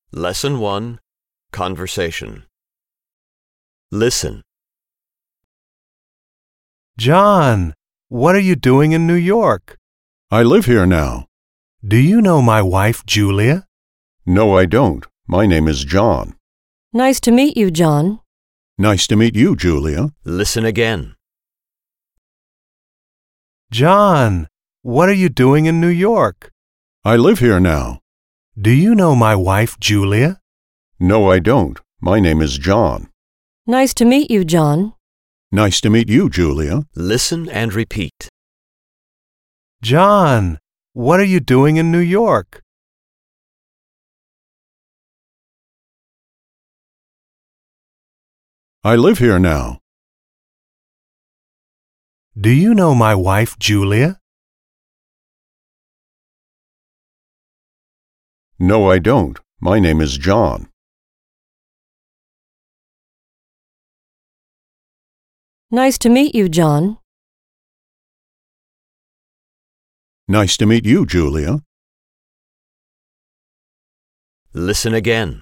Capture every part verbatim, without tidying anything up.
Lesson one, Conversation. Listen. John, what are you doing in New York? I live here now. Do you know my wife, Julia? No, I don't. My name is John. Nice to meet you, John. Nice to meet you, Julia. Listen again. John, what are you doing in New York? I live here now. Do you know my wife, Julia? No, I don't. My name is John. Nice to meet you, John. Nice to meet you, Julia. Listen and repeat. John, what are you doing in New York? I live here now. Do you know my wife, Julia? No, I don't. My name is John. Nice to meet you, John. Nice to meet you, Julia. Listen again.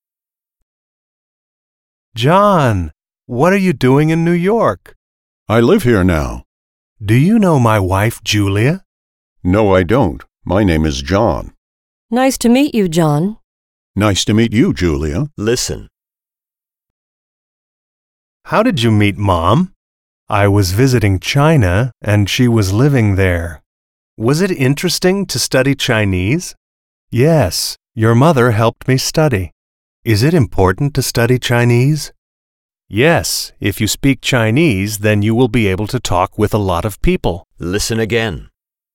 John, what are you doing in New York? I live here now. Do you know my wife, Julia? No, I don't. My name is John. Nice to meet you, John. Nice to meet you, Julia. Listen. How did you meet Mom? I was visiting China and she was living there. Was it interesting to study Chinese? Yes, your mother helped me study. Is it important to study Chinese? Yes, if you speak Chinese, then you will be able to talk with a lot of people. Listen again.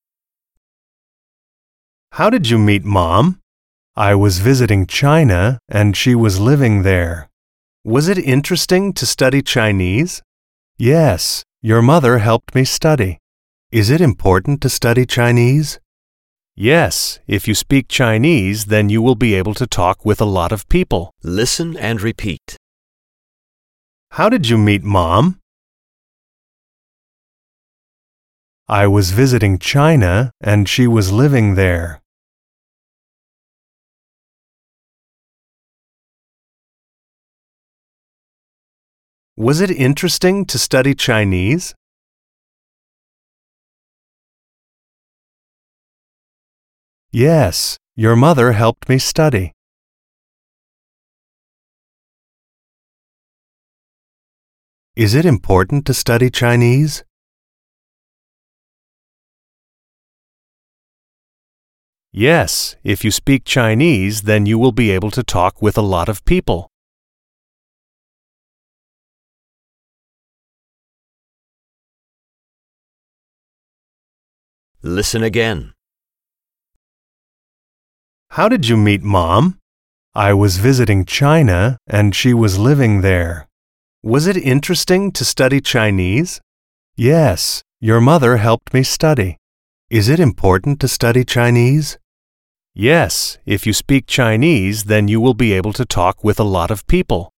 How did you meet Mom? I was visiting China and she was living there. Was it interesting to study Chinese? Yes, your mother helped me study. Is it important to study Chinese? Yes, if you speak Chinese, then you will be able to talk with a lot of people. Listen and repeat. How did you meet Mom? I was visiting China and she was living there. Was it interesting to study Chinese? Yes, your mother helped me study. Is it important to study Chinese? Yes, if you speak Chinese, then you will be able to talk with a lot of people. Listen again. How did you meet Mom? I was visiting China and she was living there. Was it interesting to study Chinese? Yes, your mother helped me study. Is it important to study Chinese? Yes, if you speak Chinese, then you will be able to talk with a lot of people.